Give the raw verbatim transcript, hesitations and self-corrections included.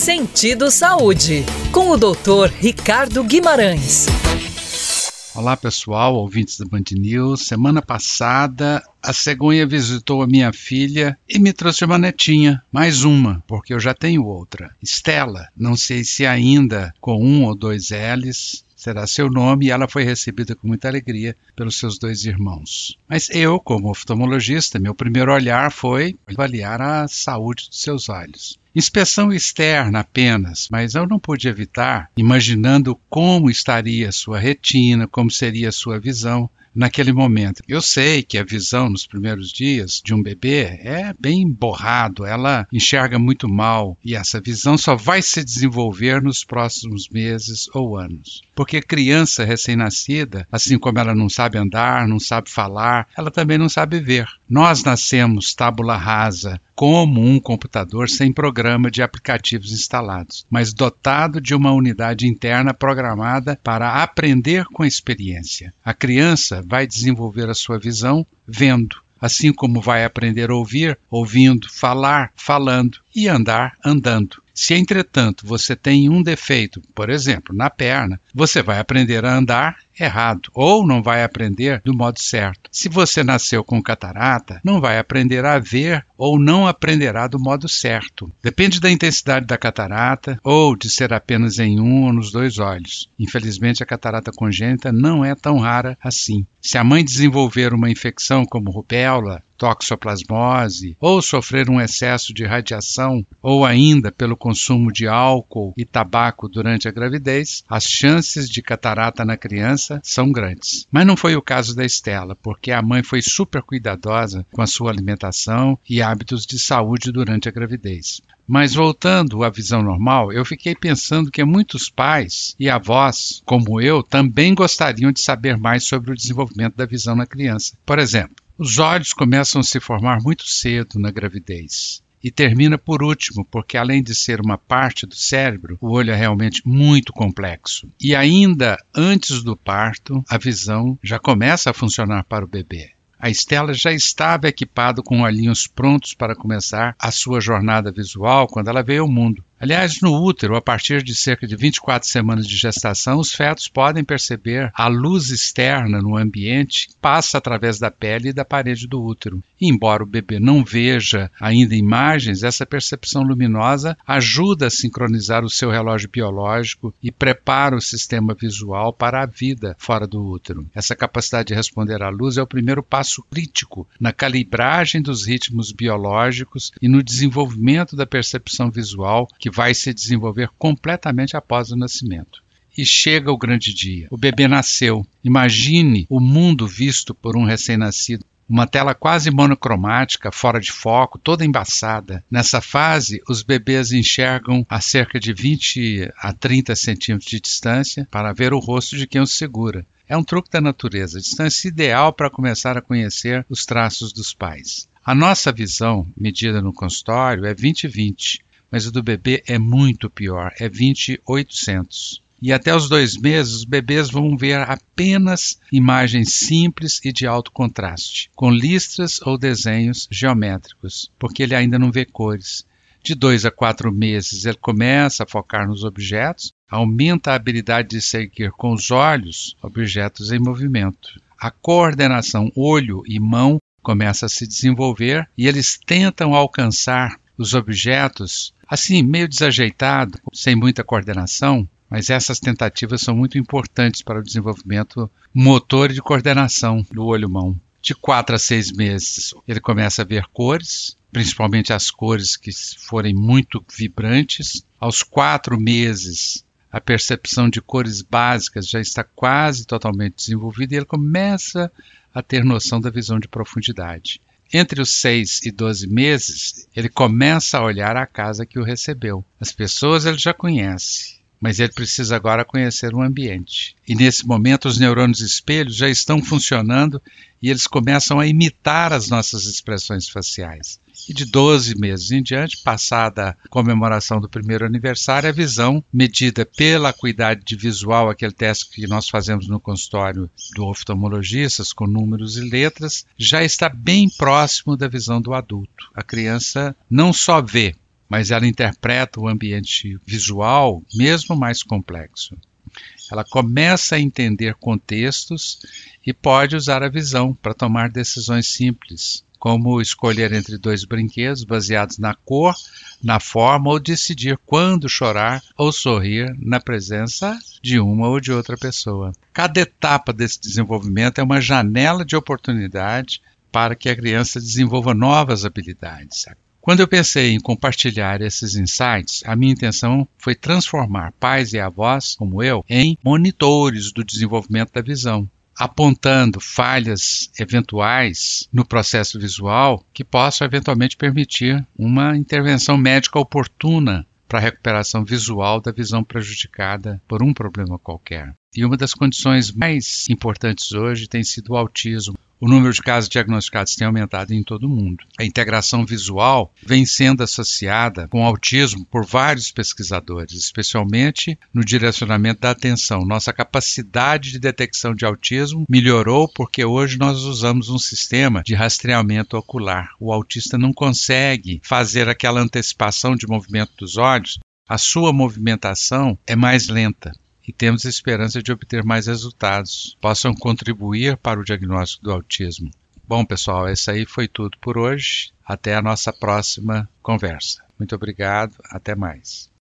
Sentido Saúde, com o doutor Ricardo Guimarães. Olá pessoal, ouvintes da Band News. Semana passada a cegonha visitou a minha filha e me trouxe uma netinha, mais uma, porque eu já tenho outra. Estela, não sei se ainda com um ou dois L's, será seu nome, e ela foi recebida com muita alegria pelos seus dois irmãos. Mas eu, como oftalmologista, meu primeiro olhar foi avaliar a saúde dos seus olhos. Inspeção externa apenas, mas eu não pude evitar, imaginando como estaria sua retina, como seria sua visão naquele momento. Eu sei que a visão nos primeiros dias de um bebê é bem borrado, ela enxerga muito mal e essa visão só vai se desenvolver nos próximos meses ou anos. Porque criança recém-nascida, assim como ela não sabe andar, não sabe falar, ela também não sabe ver. Nós nascemos tábula rasa, como um computador sem programa de aplicativos instalados, mas dotado de uma unidade interna programada para aprender com a experiência. A criança vai desenvolver a sua visão vendo, assim como vai aprender a ouvir, ouvindo, falar, falando e andar, andando. Se, entretanto, você tem um defeito, por exemplo, na perna, você vai aprender a andar errado ou não vai aprender do modo certo. Se você nasceu com catarata, não vai aprender a ver ou não aprenderá do modo certo. Depende da intensidade da catarata ou de ser apenas em um ou nos dois olhos. Infelizmente, a catarata congênita não é tão rara assim. Se a mãe desenvolver uma infecção como rubéola, toxoplasmose, ou sofrer um excesso de radiação, ou ainda pelo consumo de álcool e tabaco durante a gravidez, as chances de catarata na criança são grandes. Mas não foi o caso da Estela, porque a mãe foi super cuidadosa com a sua alimentação e hábitos de saúde durante a gravidez. Mas voltando à visão normal, eu fiquei pensando que muitos pais e avós, como eu, também gostariam de saber mais sobre o desenvolvimento da visão na criança. Por exemplo, os olhos começam a se formar muito cedo na gravidez e termina por último, porque além de ser uma parte do cérebro, o olho é realmente muito complexo. E ainda antes do parto, a visão já começa a funcionar para o bebê. A Estela já estava equipada com olhinhos prontos para começar a sua jornada visual quando ela veio ao mundo. Aliás, no útero, a partir de cerca de vinte e quatro semanas de gestação, os fetos podem perceber a luz externa no ambiente que passa através da pele e da parede do útero. E, embora o bebê não veja ainda imagens, essa percepção luminosa ajuda a sincronizar o seu relógio biológico e prepara o sistema visual para a vida fora do útero. Essa capacidade de responder à luz é o primeiro passo crítico na calibragem dos ritmos biológicos e no desenvolvimento da percepção visual que que vai se desenvolver completamente após o nascimento. E chega o grande dia. O bebê nasceu. Imagine o mundo visto por um recém-nascido. Uma tela quase monocromática, fora de foco, toda embaçada. Nessa fase, os bebês enxergam a cerca de vinte a trinta centímetros de distância para ver o rosto de quem os segura. É um truque da natureza, distância ideal para começar a conhecer os traços dos pais. A nossa visão, medida no consultório, é vinte a vinte. Mas o do bebê é muito pior, é vinte a oitocentos. E até os dois meses, os bebês vão ver apenas imagens simples e de alto contraste, com listras ou desenhos geométricos, porque ele ainda não vê cores. De dois a quatro meses, ele começa a focar nos objetos, aumenta a habilidade de seguir com os olhos objetos em movimento. A coordenação olho e mão começa a se desenvolver e eles tentam alcançar os objetos, assim, meio desajeitado, sem muita coordenação, mas essas tentativas são muito importantes para o desenvolvimento motor e de coordenação do olho-mão. De quatro a seis meses, ele começa a ver cores, principalmente as cores que forem muito vibrantes. Aos quatro meses, a percepção de cores básicas já está quase totalmente desenvolvida e ele começa a ter noção da visão de profundidade. Entre os seis e doze meses, ele começa a olhar a casa que o recebeu. As pessoas ele já conhece, mas ele precisa agora conhecer o ambiente. E nesse momento os neurônios espelhos já estão funcionando e eles começam a imitar as nossas expressões faciais. E de doze meses em diante, passada a comemoração do primeiro aniversário, a visão, medida pela acuidade de visual, aquele teste que nós fazemos no consultório do oftalmologista, com números e letras, já está bem próximo da visão do adulto. A criança não só vê, mas ela interpreta o ambiente visual mesmo mais complexo. Ela começa a entender contextos e pode usar a visão para tomar decisões simples, como escolher entre dois brinquedos baseados na cor, na forma, ou decidir quando chorar ou sorrir na presença de uma ou de outra pessoa. Cada etapa desse desenvolvimento é uma janela de oportunidade para que a criança desenvolva novas habilidades. Quando eu pensei em compartilhar esses insights, a minha intenção foi transformar pais e avós, como eu, em monitores do desenvolvimento da visão, apontando falhas eventuais no processo visual que possam eventualmente permitir uma intervenção médica oportuna para a recuperação visual da visão prejudicada por um problema qualquer. E uma das condições mais importantes hoje tem sido o autismo. O número de casos diagnosticados tem aumentado em todo o mundo. A integração visual vem sendo associada com autismo por vários pesquisadores, especialmente no direcionamento da atenção. Nossa capacidade de detecção de autismo melhorou porque hoje nós usamos um sistema de rastreamento ocular. O autista não consegue fazer aquela antecipação de movimento dos olhos, a sua movimentação é mais lenta. E temos esperança de obter mais resultados, possam contribuir para o diagnóstico do autismo. Bom, pessoal, isso aí foi tudo por hoje. Até a nossa próxima conversa. Muito obrigado, até mais.